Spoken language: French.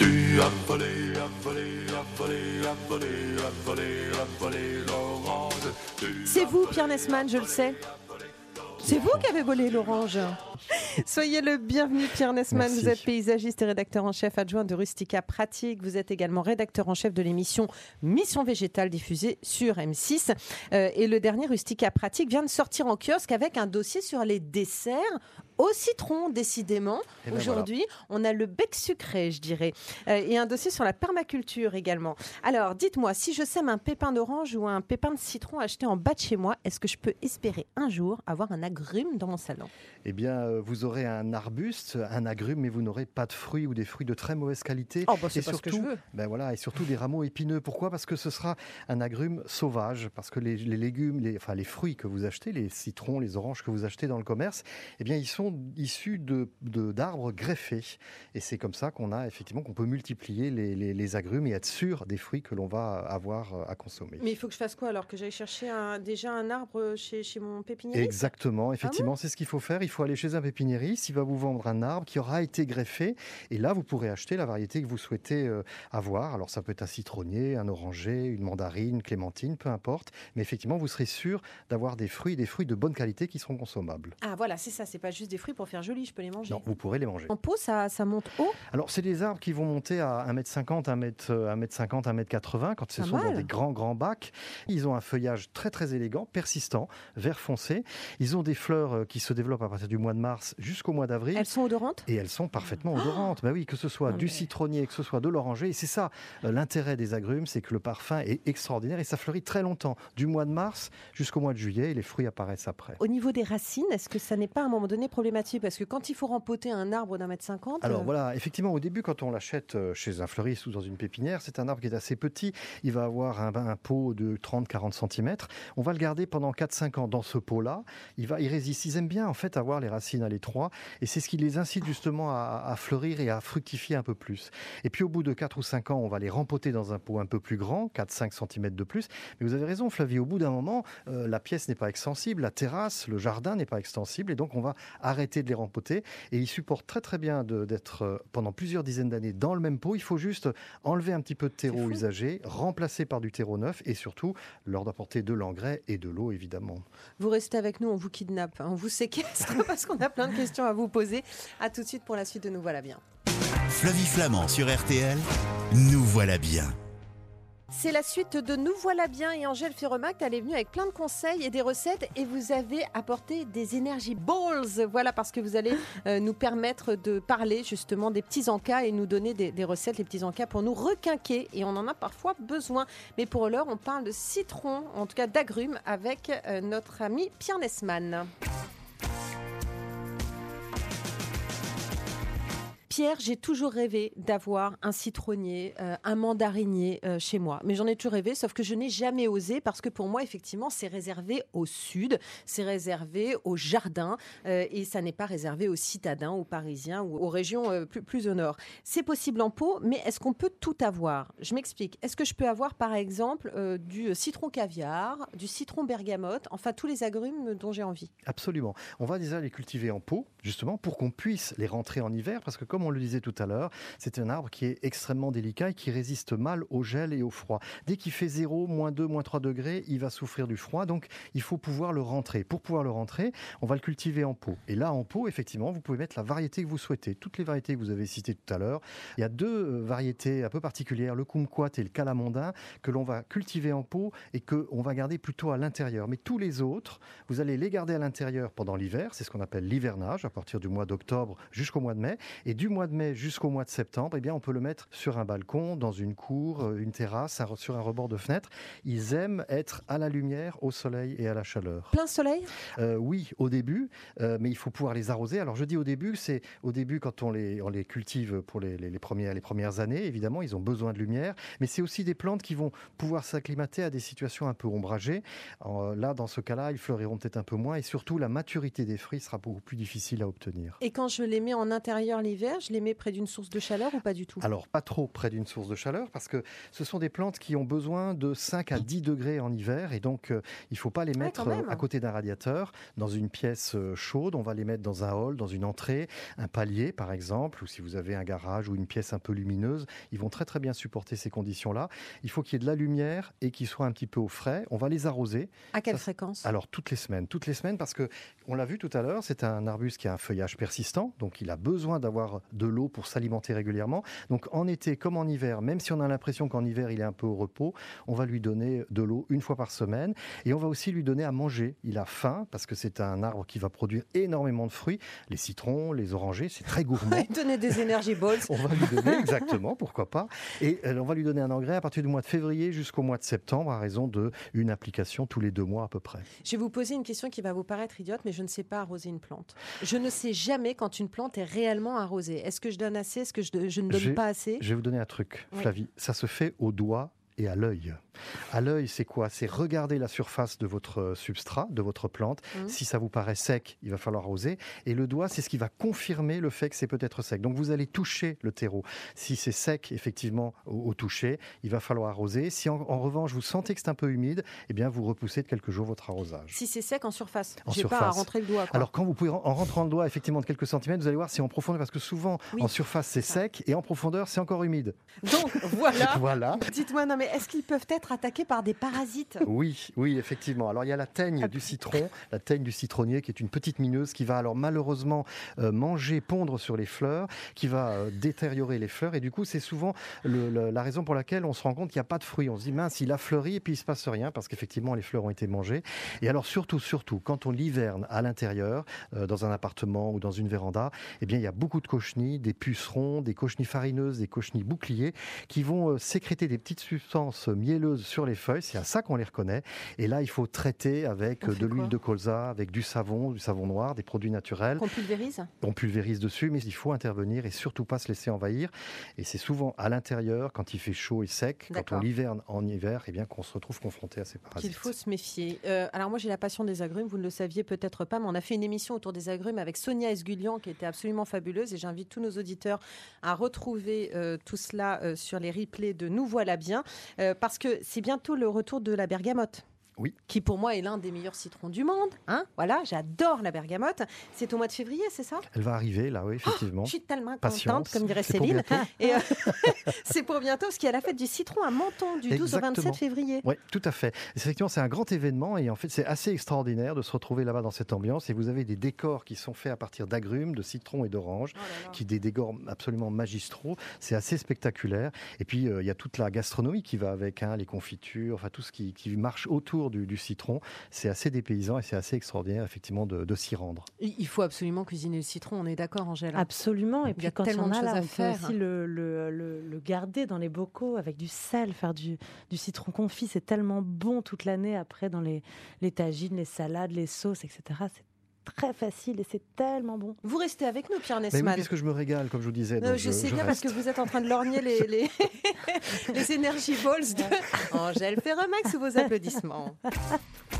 puis avalé, avalé, avalé, avalé, avalé, avalé l'orange. C'est vous, Pierre Nesman, je le sais. C'est vous qui avez volé l'orange. Soyez le bienvenu, Pierre Nesman. Merci. Vous êtes paysagiste et rédacteur en chef adjoint de Rustica Pratique. Vous êtes également rédacteur en chef de l'émission Mission Végétale diffusée sur M6. Et le dernier Rustica Pratique vient de sortir en kiosque avec un dossier sur les desserts au citron, décidément. Et ben Aujourd'hui, on a le bec sucré, je dirais. Et un dossier sur la permaculture également. Alors, dites-moi, si je sème un pépin d'orange ou un pépin de citron acheté en bas de chez moi, est-ce que je peux espérer un jour avoir un agrume dans mon salon ? Eh bien, vous aurez un arbuste, un agrume, mais vous n'aurez pas de fruits ou des fruits de très mauvaise qualité. Oh, bah, c'est et pas ce que surtout, je veux. ben voilà, et surtout des rameaux épineux. Pourquoi ? Parce que ce sera un agrume sauvage. Parce que les légumes, les fruits que vous achetez, les citrons, les oranges que vous achetez dans le commerce, eh bien, ils sont issus d'arbres greffés. Et c'est comme ça qu'on peut multiplier les agrumes et être sûr des fruits que l'on va avoir à consommer. Mais il faut que je fasse quoi alors ? Que j'aille chercher déjà un arbre chez mon pépiniériste ? Exactement, effectivement, c'est ce qu'il faut faire. Il faut aller chez un pépiniériste, il va vous vendre un arbre qui aura été greffé et là vous pourrez acheter la variété que vous souhaitez avoir. Alors ça peut être un citronnier, un oranger, une mandarine, une clémentine, peu importe, mais effectivement vous serez sûr d'avoir des fruits de bonne qualité qui seront consommables. Ah voilà, c'est ça, c'est pas juste des fruits pour faire joli, je peux les manger. Non, vous pourrez les manger. En pot, ça monte haut ? Alors c'est des arbres qui vont monter à 1,50 m, 1,50 m, 1,80 m quand ce Pas sont mal. dans des grands bacs. Ils ont un feuillage très très élégant, persistant, vert foncé. Ils ont des fleurs qui se développent à partir du mois de mars jusqu'au mois d'avril. Elles sont odorantes ? Et elles sont parfaitement odorantes. Ben oui, que ce soit du citronnier, que ce soit de l'oranger. Et c'est ça, l'intérêt des agrumes, c'est que le parfum est extraordinaire et ça fleurit très longtemps. Du mois de mars jusqu'au mois de juillet et les fruits apparaissent après. Au niveau des racines, est-ce que ça n'est pas à un moment donné problématique ? Parce que quand il faut rempoter un arbre d'1,50 m... Alors voilà, effectivement, au début, quand on l'achète chez un fleuriste ou dans une pépinière, c'est un arbre qui est assez petit. Il va avoir un pot de 30-40 cm. On va le garder pendant 4-5 ans dans ce pot-là. Il résiste. Ils aiment bien en fait avoir les racines à l'étroit et c'est ce qui les incite justement à fleurir et à fructifier un peu plus. Et puis au bout de 4 ou 5 ans, on va les rempoter dans un pot un peu plus grand, 4-5 cm de plus. Mais vous avez raison, Flavie, au bout d'un moment, la pièce n'est pas extensible, la terrasse, le jardin n'est pas extensible et donc on va arrêter de les rempoter. Et ils supportent très très bien d'être pendant plusieurs dizaines d'années dans le même pot. Il faut juste enlever un petit peu de terreau usagé, remplacer par du terreau neuf et surtout leur apporter de l'engrais et de l'eau évidemment. Vous restez avec nous, on vous kidnappe, on vous séquestre parce qu'on a plein de questions à vous poser. À tout de suite pour la suite de Nous voilà bien. Flavie Flamand sur RTL, nous voilà bien. C'est la suite de Nous voilà bien et Angèle Ferremact, elle est venue avec plein de conseils et des recettes et vous avez apporté des Energy Balls. Voilà, parce que vous allez nous permettre de parler justement des petits encas et nous donner des recettes, les petits encas pour nous requinquer et on en a parfois besoin. Mais pour l'heure, on parle de citron, en tout cas d'agrumes avec notre ami Pierre Nesman. Pierre, j'ai toujours rêvé d'avoir un citronnier, un mandarinier chez moi. Mais j'en ai toujours rêvé, sauf que je n'ai jamais osé parce que pour moi, effectivement, c'est réservé au sud, c'est réservé au jardin et ça n'est pas réservé aux citadins, aux parisiens ou aux régions plus au nord. C'est possible en pot, mais est-ce qu'on peut tout avoir ? Je m'explique. Est-ce que je peux avoir, par exemple, du citron caviar, du citron bergamote, enfin tous les agrumes dont j'ai envie ? Absolument. On va déjà les cultiver en pot, justement, pour qu'on puisse les rentrer en hiver parce que comme on le disait tout à l'heure, c'est un arbre qui est extrêmement délicat et qui résiste mal au gel et au froid. Dès qu'il fait 0, -2, -3 degrés, il va souffrir du froid, donc il faut pouvoir le rentrer. Pour pouvoir le rentrer, on va le cultiver en pot. Et là, en pot, effectivement, vous pouvez mettre la variété que vous souhaitez. Toutes les variétés que vous avez citées tout à l'heure. Il y a deux variétés un peu particulières, le kumquat et le calamondin, que l'on va cultiver en pot et qu'on va garder plutôt à l'intérieur. Mais tous les autres, vous allez les garder à l'intérieur pendant l'hiver, c'est ce qu'on appelle l'hivernage, à partir du mois d'octobre jusqu'au mois de mai. Et du mois de mai jusqu'au mois de septembre, eh bien, on peut le mettre sur un balcon, dans une cour, une terrasse, sur un rebord de fenêtre. Ils aiment être à la lumière, au soleil et à la chaleur. Plein soleil ? Oui, au début, mais il faut pouvoir les arroser. Alors je dis au début, c'est au début quand on les cultive pour les premières années, évidemment, ils ont besoin de lumière, mais c'est aussi des plantes qui vont pouvoir s'acclimater à des situations un peu ombragées. Là, dans ce cas-là, ils fleuriront peut-être un peu moins et surtout la maturité des fruits sera beaucoup plus difficile à obtenir. Et quand je les mets en intérieur l'hiver, je les mets près d'une source de chaleur ou pas du tout? Alors, pas trop près d'une source de chaleur, parce que ce sont des plantes qui ont besoin de 5 à 10 degrés en hiver, et donc il ne faut pas les mettre quand même. à côté d'un radiateur, dans une pièce chaude. On va les mettre dans un hall, dans une entrée, un palier par exemple, ou si vous avez un garage ou une pièce un peu lumineuse, ils vont très très bien supporter ces conditions-là. Il faut qu'il y ait de la lumière et qu'ils soient un petit peu au frais. On va les arroser. À quelle fréquence? Alors toutes les semaines, parce que on l'a vu tout à l'heure, c'est un arbuste qui a un feuillage persistant, donc il a besoin d'avoir de l'eau pour s'alimenter régulièrement. Donc en été comme en hiver, même si on a l'impression qu'en hiver il est un peu au repos, on va lui donner de l'eau une fois par semaine, et on va aussi lui donner à manger. Il a faim parce que c'est un arbre qui va produire énormément de fruits, les citrons, les orangers, c'est très gourmand. Donner des Energy Balls. On va lui donner, exactement, pourquoi pas. Et on va lui donner un engrais à partir du mois de février jusqu'au mois de septembre, à raison d'une application tous les 2 mois à peu près. Je vais vous poser une question qui va vous paraître idiote, mais je ne sais pas arroser une plante. Je ne sais jamais quand une plante est réellement arrosée. Est-ce que je donne assez? Est-ce que je ne donne pas assez? Je vais vous donner un truc, Oui. Flavie. Ça se fait au doigt et à l'œil. À l'œil, c'est quoi? C'est regarder la surface de votre substrat, de votre plante. Si ça vous paraît sec, il va falloir arroser. Et le doigt, c'est ce qui va confirmer le fait que c'est peut-être sec. Donc vous allez toucher le terreau. Si c'est sec, effectivement, au toucher, il va falloir arroser. Si en revanche, vous sentez que c'est un peu humide, eh bien, vous repoussez de quelques jours votre arrosage. Si c'est sec en surface, En j'ai pas à surface. rentrer le doigt, quoi. Alors quand vous pouvez, en rentrant le doigt effectivement de quelques centimètres, vous allez voir c'est en profondeur, parce que souvent Oui. en surface c'est sec et en profondeur c'est encore humide. Donc voilà. Voilà. Dites-moi, non mais est-ce qu'ils peuvent être attaqués par des parasites? Oui, effectivement. Alors il y a la teigne du citron, la teigne du citronnier qui est une petite mineuse qui va alors malheureusement pondre sur les fleurs, qui va détériorer les fleurs, et du coup c'est souvent la raison pour laquelle on se rend compte qu'il n'y a pas de fruits. On se dit mince, il a fleuri et puis il ne se passe rien parce qu'effectivement les fleurs ont été mangées. Et alors surtout quand on l'hiverne à l'intérieur, dans un appartement ou dans une véranda, eh bien il y a beaucoup de cochenilles, des pucerons, des cochenilles farineuses, des cochenilles boucliers qui vont sécréter des petites substances mielleuses sur les feuilles. C'est à ça qu'on les reconnaît. Et là, il faut traiter avec de l'huile de colza, avec du savon noir, des produits naturels. Qu'on pulvérise? On pulvérise dessus, mais il faut intervenir et surtout pas se laisser envahir. Et c'est souvent à l'intérieur, quand il fait chaud et sec, quand on l'hiverne en hiver, eh bien qu'on se retrouve confronté à ces parasites. Qu'il faut se méfier. Alors moi, j'ai la passion des agrumes. Vous ne le saviez peut-être pas, mais on a fait une émission autour des agrumes avec Sonia Esgulian qui était absolument fabuleuse, et j'invite tous nos auditeurs à retrouver tout cela sur les replays de Nous voilà bien, parce que c'est bientôt le retour de la bergamote. Oui. Qui pour moi est l'un des meilleurs citrons du monde. Hein, voilà, j'adore la bergamote. C'est au mois de février, c'est ça? Elle va arriver là, oui, effectivement. Je suis tellement Patience, contente, comme dirait c'est pour Céline. bientôt. Et c'est pour bientôt, parce qu'il y a la fête du citron à Menton du 12 au 27 février. Oui, tout à fait. Effectivement, c'est un grand événement, et en fait, c'est assez extraordinaire de se retrouver là-bas dans cette ambiance. Et vous avez des décors qui sont faits à partir d'agrumes, de citrons et d'oranges, des décors absolument magistraux. C'est assez spectaculaire. Et puis, il y a toute la gastronomie qui va avec, les confitures, enfin tout ce qui marche autour du citron. C'est assez dépaysant et c'est assez extraordinaire, effectivement, de s'y rendre. Il faut absolument cuisiner le citron, on est d'accord, Angèle? Absolument. Et puis quand tellement on de a choses là, à on peut faire. aussi le garder dans les bocaux avec du sel, faire du citron confit. C'est tellement bon toute l'année après dans les tagines, les salades, les sauces, etc. C'est très facile et c'est tellement bon. Vous restez avec nous, Pierre Mais Nesman. oui, puisque je me régale, comme je vous disais. Donc je sais bien, reste. parce que vous êtes en train de lorgner les Energy Balls de Angèle Ferremax sous vos applaudissements.